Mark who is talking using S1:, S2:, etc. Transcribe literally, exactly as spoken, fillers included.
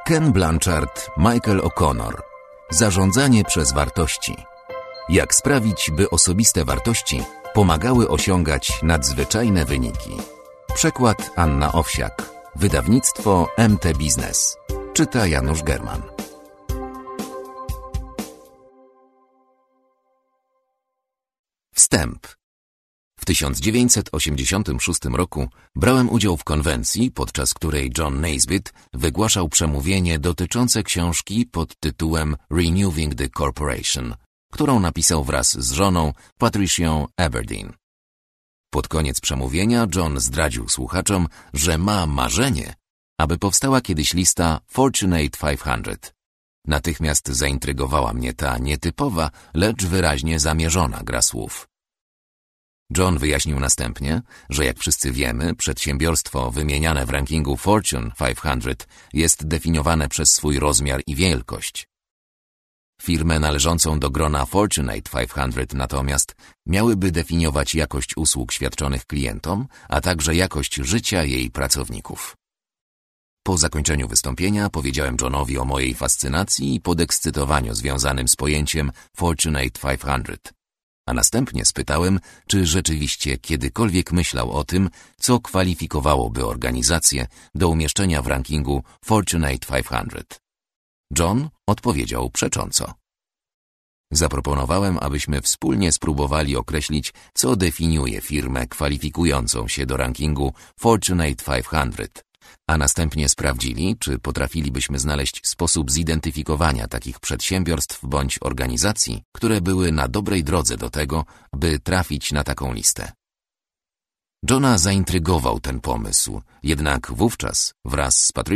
S1: Ken Blanchard, Michael O'Connor. Zarządzanie przez wartości. Jak sprawić, by osobiste wartości pomagały osiągać nadzwyczajne wyniki. Przekład Anna Owsiak. Wydawnictwo M T Biznes. Czyta Janusz German. Wstęp. W tysiąc dziewięćset osiemdziesiątym szóstym roku brałem udział w konwencji, podczas której John Naisbitt wygłaszał przemówienie dotyczące książki pod tytułem Renewing the Corporation, którą napisał wraz z żoną Patricią Aberdeen. Pod koniec przemówienia John zdradził słuchaczom, że ma marzenie, aby powstała kiedyś lista Fortunate pięćset. Natychmiast zaintrygowała mnie ta nietypowa, lecz wyraźnie zamierzona gra słów. John wyjaśnił następnie, że jak wszyscy wiemy, przedsiębiorstwo wymieniane w rankingu Fortune pięćset jest definiowane przez swój rozmiar i wielkość. Firmę należącą do grona Fortunate pięćset natomiast miałyby definiować jakość usług świadczonych klientom, a także jakość życia jej pracowników. Po zakończeniu wystąpienia powiedziałem Johnowi o mojej fascynacji i podekscytowaniu związanym z pojęciem Fortunate pięćset, a następnie spytałem, czy rzeczywiście kiedykolwiek myślał o tym, co kwalifikowałoby organizację do umieszczenia w rankingu Fortunate pięćset. John odpowiedział przecząco. Zaproponowałem, abyśmy wspólnie spróbowali określić, co definiuje firmę kwalifikującą się do rankingu Fortunate pięćset, a następnie sprawdzili, czy potrafilibyśmy znaleźć sposób zidentyfikowania takich przedsiębiorstw bądź organizacji, które były na dobrej drodze do tego, by trafić na taką listę. Johna zaintrygował ten pomysł, jednak wówczas wraz z Patricią